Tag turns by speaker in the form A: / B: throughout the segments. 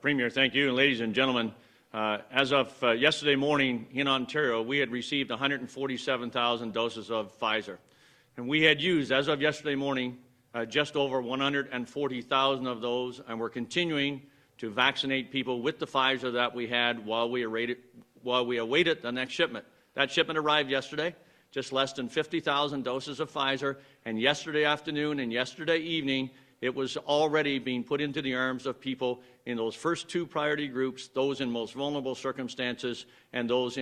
A: Premier, thank you. And ladies and gentlemen, as of yesterday morning in Ontario, we had received 147,000 doses of Pfizer. And we had used, as of yesterday morning, just over 140,000 of those, and we're continuing to vaccinate people with the Pfizer that we had while we awaited the next shipment. That shipment arrived yesterday, just less than 50,000 doses of Pfizer, and yesterday afternoon and yesterday evening, it was already being put into the arms of people in those first two priority groups, those in most vulnerable circumstances and those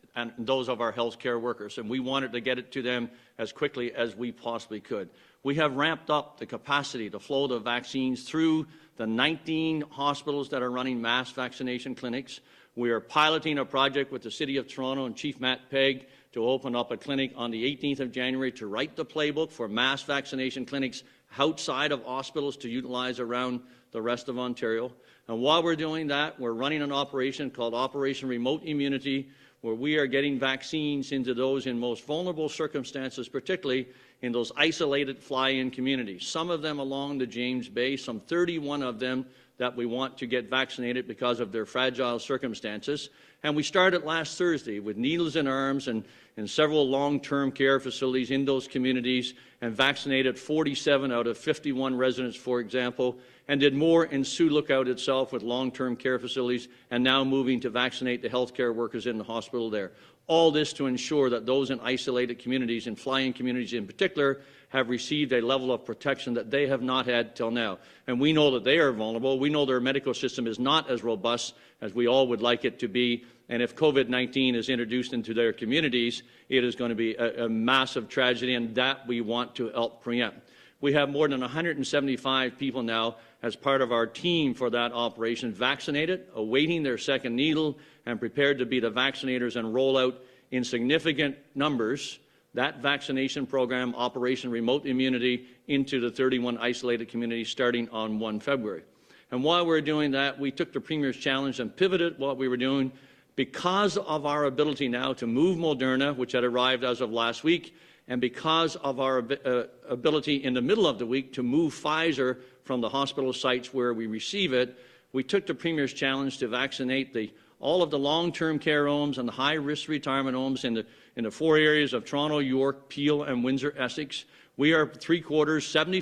A: of our health care workers. And we wanted to get it to them as quickly as we possibly could. We have ramped up the capacity to flow the vaccines through the 19 hospitals that are running mass vaccination clinics. We are piloting a project with the City of Toronto and Chief Matt Pegg to open up a clinic on the 18th of January to write the playbook for mass vaccination clinics outside of hospitals to utilize around the rest of Ontario. And while we're doing that, we're running an operation called Operation Remote Immunity, where we are getting vaccines into those in most vulnerable circumstances, particularly in those isolated fly-in communities, some of them along the James Bay, some 31 of them that we want to get vaccinated because of their fragile circumstances. And we started last Thursday with needles in arms and several long-term care facilities in those communities and vaccinated 47 out of 51 residents, for example, and did more in Sioux Lookout itself with long-term care facilities and now moving to vaccinate the healthcare workers in the hospital there. All this to ensure that those in isolated communities and fly-in communities in particular have received a level of protection that they have not had till now. And we know that they are vulnerable. We know their medical system is not as robust as we all would like it to be. And if COVID-19 is introduced into their communities, it is going to be a massive tragedy, and that we want to help preempt. We have more than 175 people now as part of our team for that operation vaccinated, awaiting their second needle, and prepared to be the vaccinators and roll out in significant numbers that vaccination program, Operation Remote Immunity, into the 31 isolated communities starting on 1 February. And while we're doing that, we took the Premier's challenge and pivoted what we were doing because of our ability now to move Moderna, which had arrived as of last week, and because of our ability in the middle of the week to move Pfizer from the hospital sites where we receive it. We took the Premier's challenge to vaccinate all of the long-term care homes and the high-risk retirement homes in the four areas of Toronto, York, Peel, and Windsor-Essex. We are three-quarters,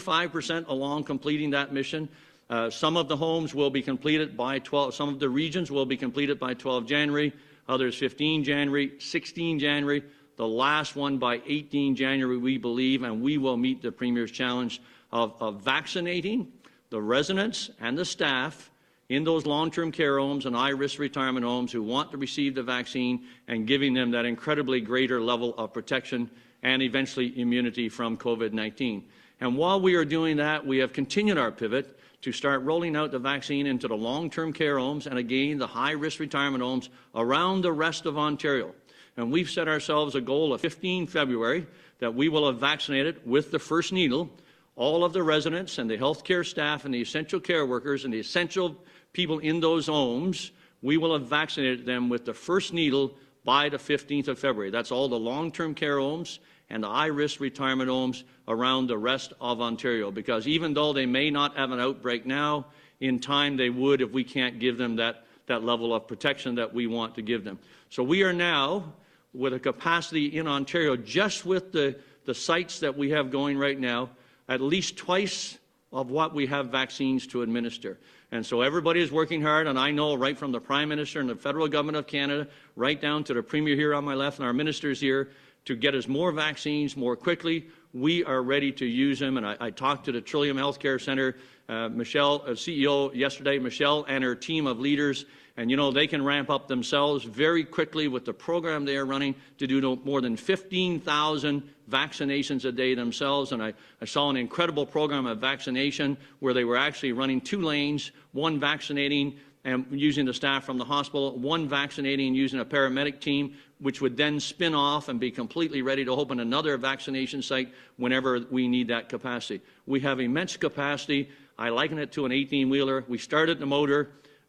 A: 75% along completing that mission. Some of the homes will be completed by 12, some of the regions will be completed by 12 January, others 15 January, 16 January, the last one by 18 January, we believe, and we will meet the Premier's challenge of vaccinating the residents and the staff in those long-term care homes and high-risk retirement homes who want to receive the vaccine and giving them that incredibly greater level of protection and eventually immunity from COVID-19. And while we are doing that, we have continued our pivot to start rolling out the vaccine into the long-term care homes and again the high-risk retirement homes around the rest of Ontario. And we've set ourselves a goal of 15 February that we will have vaccinated with the first needle all of the residents and the healthcare staff and the essential care workers and the essential people in those homes. We will have vaccinated them with the first needle by the 15th of February. That's all the long-term care homes and the high-risk retirement homes around the rest of Ontario, because even though they may not have an outbreak now, in time they would if we can't give them that level of protection that we want to give them. So we are now, with a capacity in Ontario, just with the sites that we have going right now, at least twice of what we have vaccines to administer. And so everybody is working hard, and I know right from the Prime Minister and the Federal Government of Canada, right down to the Premier here on my left and our ministers here, to get us more vaccines more quickly. We are ready to use them, and I talked to the Trillium Healthcare Centre, Michelle, CEO yesterday, Michelle and her team of leaders, and you know they can ramp up themselves very quickly with the program they are running to do more than 15,000 vaccinations a day themselves. And I saw an incredible program of vaccination where they were actually running two lanes, one vaccinating and using the staff from the hospital, one vaccinating using a paramedic team, which would then spin off and be completely ready to open another vaccination site whenever we need that capacity. We have immense capacity. I liken it to an 18-wheeler. We started the motor.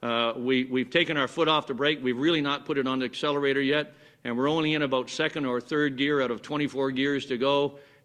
A: We've taken our foot off the brake. We've really not put it on the accelerator yet, and we're only in about second or third gear out of 24 gears to go.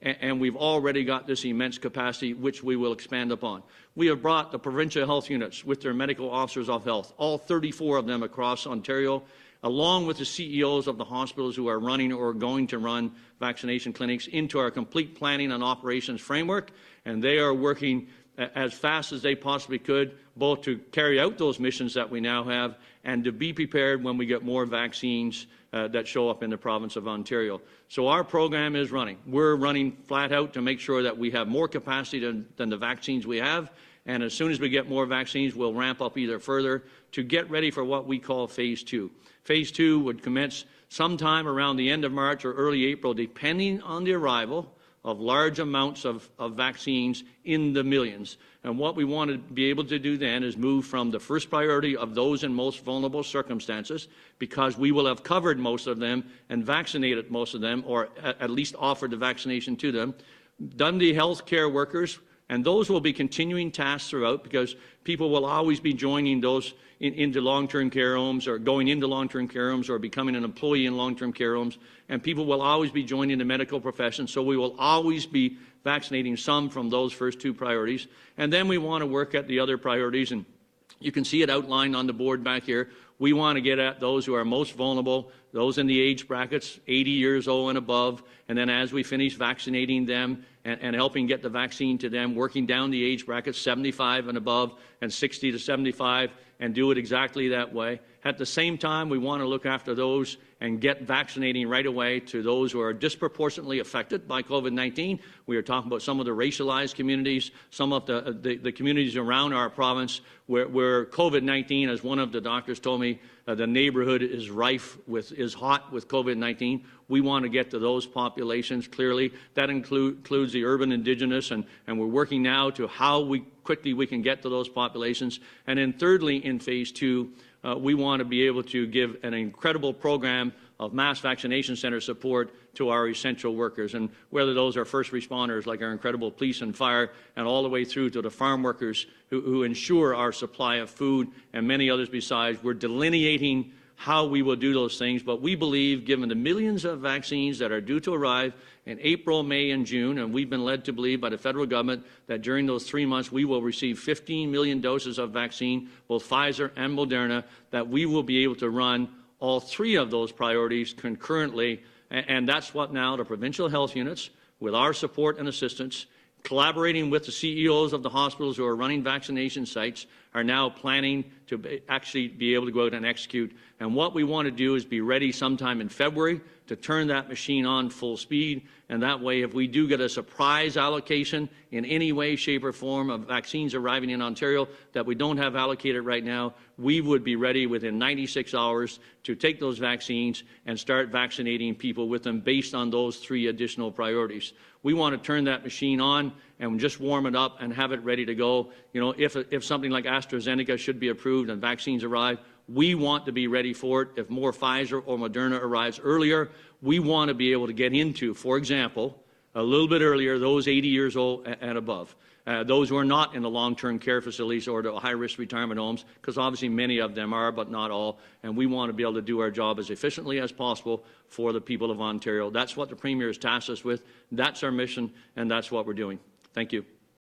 A: and we've already got this immense capacity, which we will expand upon. We have brought the provincial health units with their medical officers of health, all 34 of them across Ontario, along with the CEOs of the hospitals who are running or going to run vaccination clinics, into our complete planning and operations framework, and they are working as fast as they possibly could, both to carry out those missions that we now have and to be prepared when we get more vaccines that show up in the province of Ontario. So our program is running. We're running flat out to make sure that we have more capacity than the vaccines we have, and as soon as we get more vaccines, we'll ramp up either further to get ready for what we call Phase 2. Phase 2 would commence sometime around the end of March or early April, depending on the arrival of large amounts of vaccines in the millions. And what we want to be able to do then is move from the first priority of those in most vulnerable circumstances, because we will have covered most of them and vaccinated most of them, or at least offered the vaccination to them, done the health care workers, and those will be continuing tasks throughout, because people will always be joining those into long-term care homes, or going into long-term care homes, or becoming an employee in long-term care homes, and people will always be joining the medical profession, so we will always be vaccinating some from those first two priorities. And then we want to work at the other priorities, and you can see it outlined on the board back here. We want to get at those who are most vulnerable, those in the age brackets, 80 years old and above, and then as we finish vaccinating them and helping get the vaccine to them, working down the age brackets, 75 and above and 60 to 75, and do it exactly that way. At the same time, we want to look after those and get vaccinating right away to those who are disproportionately affected by COVID-19. We are talking about some of the racialized communities, some of the communities around our province where COVID-19, as one of the doctors told me, the neighborhood is hot with COVID-19. We want to get to those populations clearly. That includes the urban Indigenous, and we're working now to how quickly we can get to those populations. And then thirdly, in Phase 2, we want to be able to give an incredible program of mass vaccination center support to our essential workers, and whether those are first responders like our incredible police and fire, and all the way through to the farm workers who ensure our supply of food, and many others besides. We're delineating how we will do those things, but we believe, given the millions of vaccines that are due to arrive in April, May, and June, and we've been led to believe by the federal government that during those 3 months we will receive 15 million doses of vaccine, both Pfizer and Moderna, that we will be able to run all three of those priorities concurrently, and that's what now the provincial health units, with our support and assistance, collaborating with the CEOs of the hospitals who are running vaccination sites, are now planning to actually be able to go out and execute. And what we want to do is be ready sometime in February to turn that machine on full speed. And that way, if we do get a surprise allocation in any way, shape, or form of vaccines arriving in Ontario that we don't have allocated right now, we would be ready within 96 hours to take those vaccines and start vaccinating people with them based on those three additional priorities. We want to turn that machine on and just warm it up and have it ready to go. You know, if something like AstraZeneca should be approved and vaccines arrive, we want to be ready for it. If more Pfizer or Moderna arrives earlier, we want to be able to get into, for example, a little bit earlier, those 80 years old and above. Those who are not in the long-term care facilities or the high-risk retirement homes, because obviously many of them are, but not all, and we want to be able to do our job as efficiently as possible for the people of Ontario. That's what the Premier has tasked us with. That's our mission, and that's what we're doing. Thank you.